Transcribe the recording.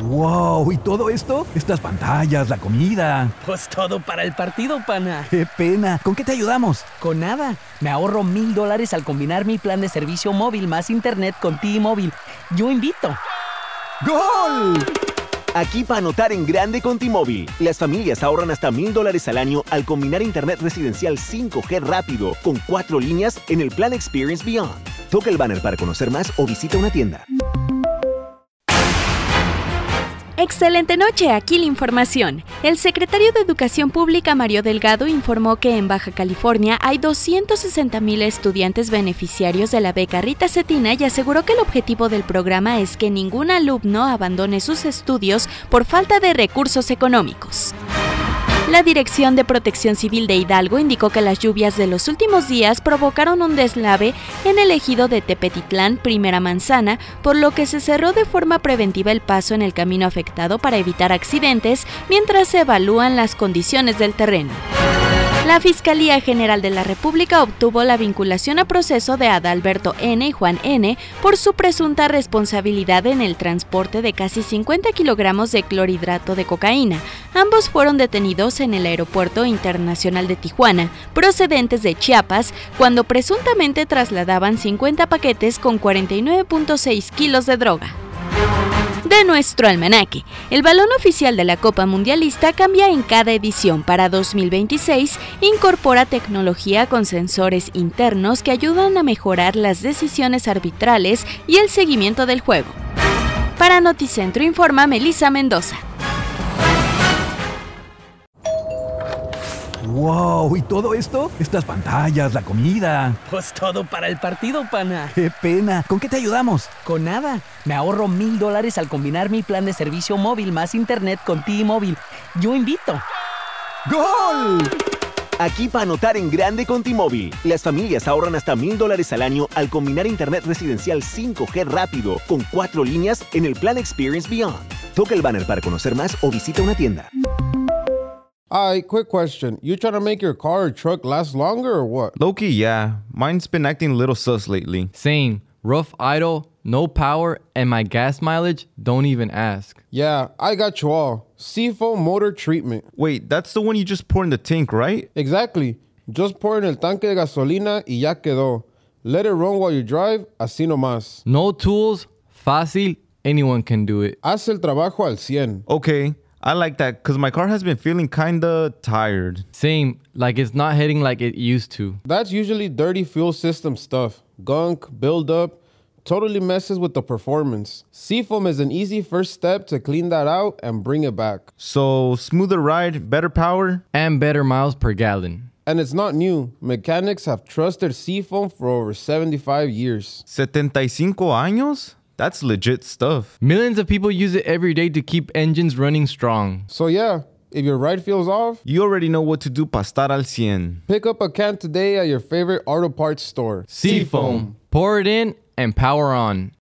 ¡Wow! ¿Y todo esto? Estas pantallas, la comida. Pues todo para el partido, pana. ¡Qué pena! ¿Con qué te ayudamos? Con nada. Me ahorro $1,000 al combinar mi plan de servicio móvil más internet con T-Mobile. Yo invito. ¡Gol! Aquí para anotar en grande con T-Mobile. Las familias ahorran hasta $1,000 al año al combinar internet residencial 5G rápido con 4 líneas en el plan Experience Beyond. Toca el banner para conocer más o visita una tienda. Excelente noche, aquí la información. El secretario de Educación Pública, Mario Delgado, informó que en Baja California hay 260,000 estudiantes beneficiarios de la beca Rita Cetina y aseguró que el objetivo del programa es que ningún alumno abandone sus estudios por falta de recursos económicos. La Dirección de Protección Civil de Hidalgo indicó que las lluvias de los últimos días provocaron un deslave en el ejido de Tepetitlán, Primera Manzana, por lo que se cerró de forma preventiva el paso en el camino afectado para evitar accidentes mientras se evalúan las condiciones del terreno. La Fiscalía General de la República obtuvo la vinculación a proceso de Adalberto N. y Juan N. por su presunta responsabilidad en el transporte de casi 50 kilogramos de clorhidrato de cocaína. Ambos fueron detenidos en el Aeropuerto Internacional de Tijuana, procedentes de Chiapas, cuando presuntamente trasladaban 50 paquetes con 49.6 kilos de droga. De nuestro almanaque, el balón oficial de la Copa Mundialista cambia en cada edición. Para 2026, incorpora tecnología con sensores internos que ayudan a mejorar las decisiones arbitrales y el seguimiento del juego. Para Noticentro informa Melissa Mendoza. ¡Wow! ¿Y todo esto? Estas pantallas, la comida. Pues todo para el partido, pana. ¡Qué pena! ¿Con qué te ayudamos? Con nada. Me ahorro $1,000 al combinar mi plan de servicio móvil más internet con T-Mobile. Yo invito. ¡Gol! Aquí para anotar en grande con T-Mobile. Las familias ahorran hasta $1,000 al año al combinar internet residencial 5G rápido con 4 líneas en el plan Experience Beyond. Toca el banner para conocer más o visita una tienda. Hi, quick question. You trying to make your car or truck last longer or what? Low-key, yeah. Mine's been acting a little sus lately. Same. Rough idle, no power, and my gas mileage, don't even ask. Yeah, I got you all. Seafoam motor treatment. Wait, that's the one you just pour in the tank, right? Exactly. Just pour in el tanque de gasolina y ya quedó. Let it run while you drive, así nomás. No tools, fácil, anyone can do it. Haz el trabajo al 100. Okay, I like that because my car has been feeling kinda tired. Same, like it's not hitting like it used to. That's usually dirty fuel system stuff. Gunk, buildup, totally messes with the performance. Seafoam is an easy first step to clean that out and bring it back. So, smoother ride, better power? And better miles per gallon. And it's not new. Mechanics have trusted Seafoam for over 75 years. 75 años? That's legit stuff. Millions of people use it every day to keep engines running strong. So yeah, if your ride feels off, You already know what to do para estar al 100. pick up a can today at your favorite auto parts store. Seafoam. Pour it in and power on.